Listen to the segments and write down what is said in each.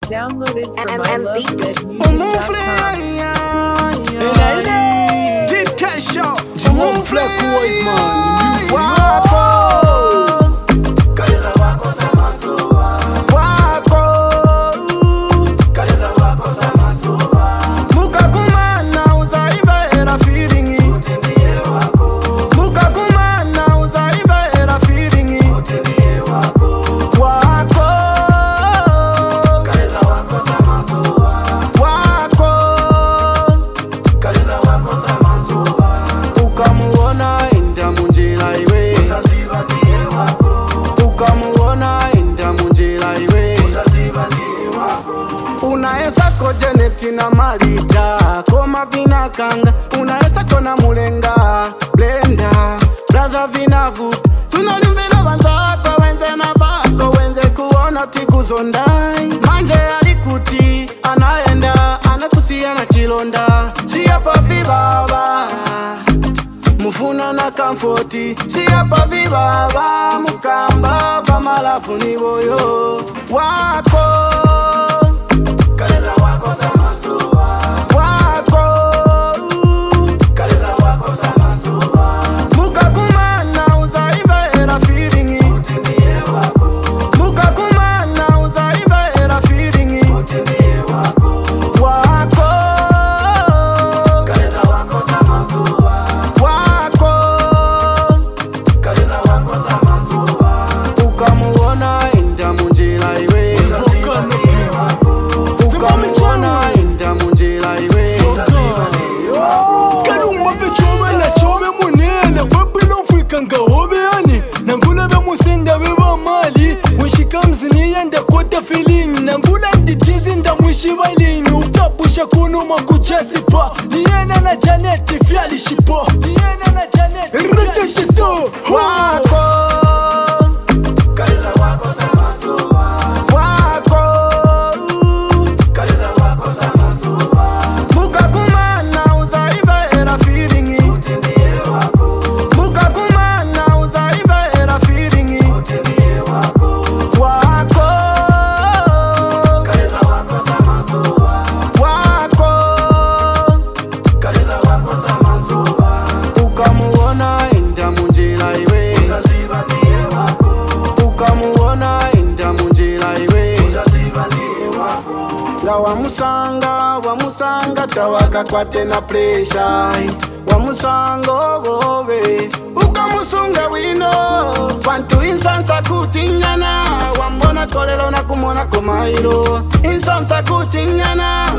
Downloaded from ilovezmusic.com. Unaesa ko Janeti na Marita koma vina kanga, unaesa kona mulenga blenda brother vinavuta, tunalimbela wanzako wenze na bako wenze kuona tiku zondai manje alikuti anaenda anakusia na chilonda siya papi baba mufuna na kamfoti siya papi baba mukamba pamalafu ni boyo wako kaleza wako sama suwa wako kaleza wako sama suwa muka kumana uzaiba era feelingi utindie wako muka kumana uzaiba era feelingi utindie wako wako kaleza wako sama suwa wako kaleza wako sama suwa ukamuona inda munjila iwe feeling nangula nditizi ndamwishi bailini ukapusha kunu makuchasipa niyena na Janeti fyali shipo niyena na Janeti rikashito wako kaleza wako sama suwa wako kaleza wako sama suwa muka kumana uzaiba era feelingi utindie wako muka kumana uzaiba era feelingi utindie wako wako wamusanga tawaka kwate na pressure wamusanga bobe ukamusunga wino bantu insansa kutinyana wambona kolelo na kumona komairo insansa kutinyana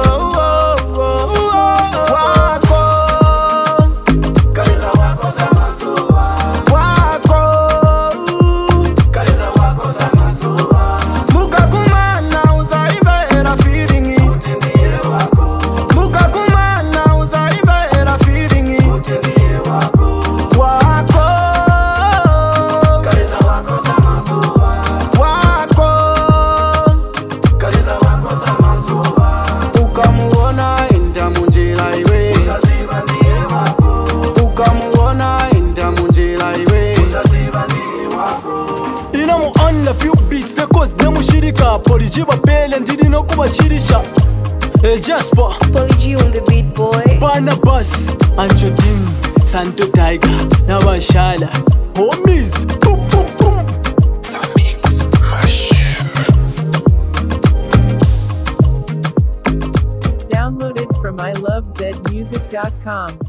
wako kaleza wako sama suwa wako kaleza wako sama suwa muka kumana uzaiba era feelingi utindie wako muka kumana uzaiba era feelingi utindie wako wako kaleza wako sama suwa wako kaleza wako sama suwa ukamuona inda munjila iwe usaziba ndiye wako ukamuona inda munjila iwe usaziba ndiye wako inamu on la few beats the cause demushirika polijiba pele ndidi no kubashirisha Jasper Spogy on the beat boy Barnabas Anchodin Santo Tiger Nawashala Homies boom boom boom The Mix Machine. Downloaded from ilovezmusic.com.